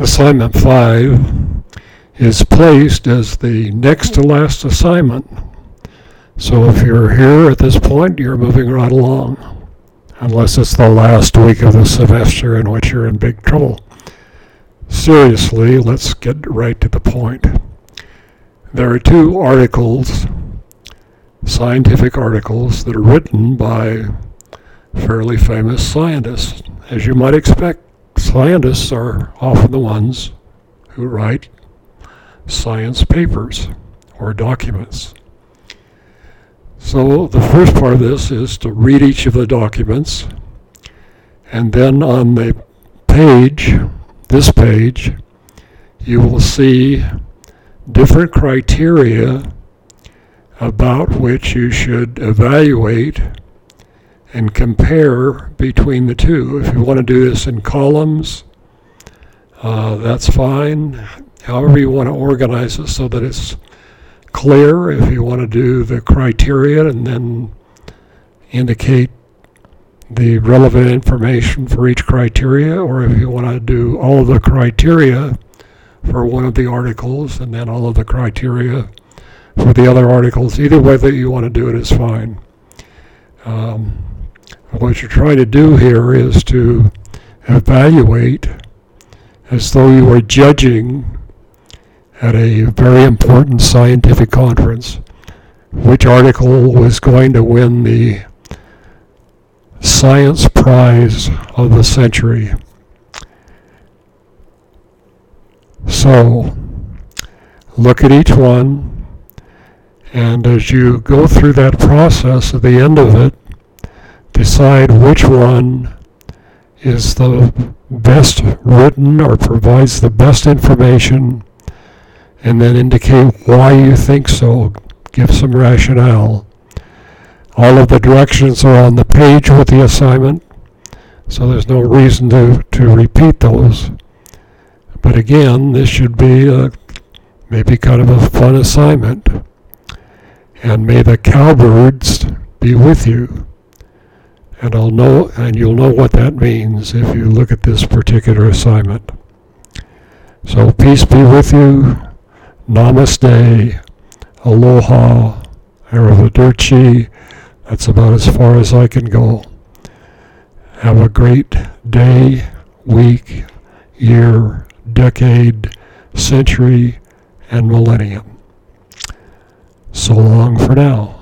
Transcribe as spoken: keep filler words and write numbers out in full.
Assignment five is placed as the next to last assignment. So if you're here at this point, you're moving right along, unless it's the last week of the semester in which you're in big trouble. Seriously, let's get right to the point. There are two articles, scientific articles, that are written by fairly famous scientists. As you might expect, scientists are often the ones who write science papers or documents. So the first part of this is to read each of the documents, and then on the page, this page, you will see different criteria about which you should evaluate and compare between the two. If you want to do this in columns, uh, that's fine. However you want to organize it so that it's clear. If you want to do the criteria and then indicate the relevant information for each criteria, or if you want to do all of the criteria for one of the articles and then all of the criteria for the other articles, either way that you want to do it is fine. Um, what you're trying to do here is to evaluate as though you were judging at a very important scientific conference which article was going to win the science prize of the century. So look at each one, and as you go through that process, at the end of it, decide which one is the best written or provides the best information, and then indicate why you think so. Give some rationale. All of the directions are on the page with the assignment, so there's no reason to, to repeat those. But again, this should be a, maybe kind of a fun assignment. And may the cowbirds be with you. And I'll know, and you'll know what that means if you look at this particular assignment. So peace be with you. Namaste. Aloha. Arrivederci. That's about as far as I can go. Have a great day, week, year, decade, century, and millennium. So long for now.